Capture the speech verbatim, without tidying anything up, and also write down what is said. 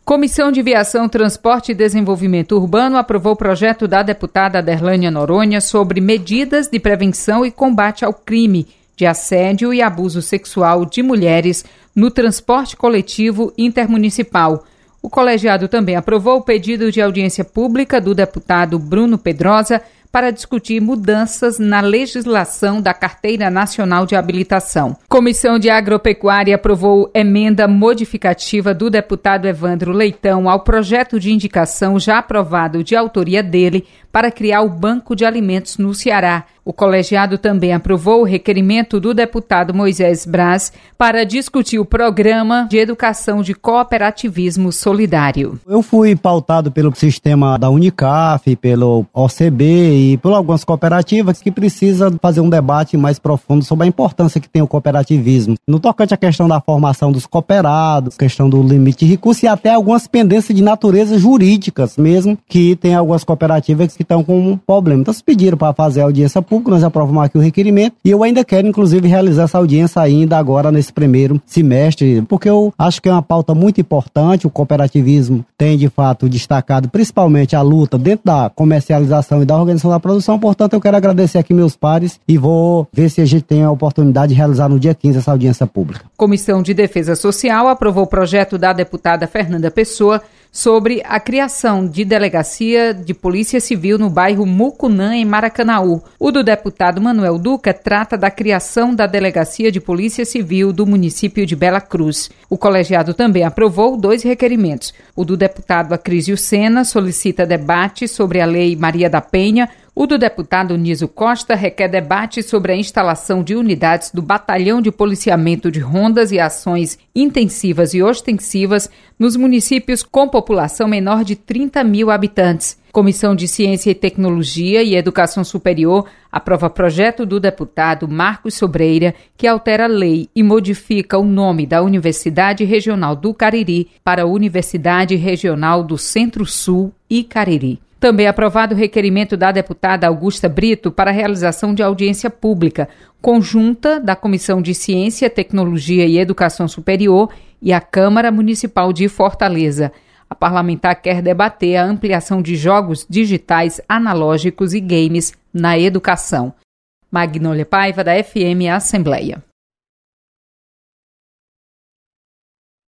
Comissão de Viação, Transporte e Desenvolvimento Urbano aprovou o projeto da deputada Aderlânia Noronha sobre medidas de prevenção e combate ao crime de assédio e abuso sexual de mulheres no transporte coletivo intermunicipal. O colegiado também aprovou o pedido de audiência pública do deputado Bruno Pedrosa para discutir mudanças na legislação da Carteira Nacional de Habilitação. Comissão de Agropecuária aprovou emenda modificativa do deputado Evandro Leitão ao projeto de indicação já aprovado de autoria dele para criar o Banco de Alimentos no Ceará. O colegiado também aprovou o requerimento do deputado Moisés Braz para discutir o programa de educação de cooperativismo solidário. Eu fui pautado pelo sistema da Unicaf, pelo O C B e por algumas cooperativas que precisam fazer um debate mais profundo sobre a importância que tem o cooperativismo. No tocante à questão da formação dos cooperados, questão do limite de recurso e até algumas pendências de natureza jurídicas mesmo, que tem algumas cooperativas que estão com um problema. Então, se pediram para fazer a audiência pública, nós aprovamos aqui o requerimento e eu ainda quero, inclusive, realizar essa audiência ainda agora nesse primeiro semestre, porque eu acho que é uma pauta muito importante. O cooperativismo tem, de fato, destacado principalmente a luta dentro da comercialização e da organização da produção. Portanto, eu quero agradecer aqui meus pares e vou ver se a gente tem a oportunidade de realizar no dia quinze essa audiência pública. Comissão de Defesa Social aprovou o projeto da deputada Fernanda Pessoa sobre a criação de delegacia de Polícia Civil no bairro Mucunã, em Maracanaú. O do deputado Manuel Duca trata da criação da Delegacia de Polícia Civil do município de Bela Cruz. O colegiado também aprovou dois requerimentos. O do deputado Acrísio Sena solicita debate sobre a Lei Maria da Penha. O do deputado Niso Costa requer debate sobre a instalação de unidades do Batalhão de Policiamento de Rondas e Ações Intensivas e Ostensivas nos municípios com população menor de trinta mil habitantes. Comissão de Ciência e Tecnologia e Educação Superior aprova projeto do deputado Marcos Sobreira, que altera a lei e modifica o nome da Universidade Regional do Cariri para Universidade Regional do Centro-Sul e Cariri. Também aprovado o requerimento da deputada Augusta Brito para a realização de audiência pública conjunta da Comissão de Ciência, Tecnologia e Educação Superior e a Câmara Municipal de Fortaleza. A parlamentar quer debater a ampliação de jogos digitais analógicos e games na educação. Magnólia Paiva, da F M Assembleia.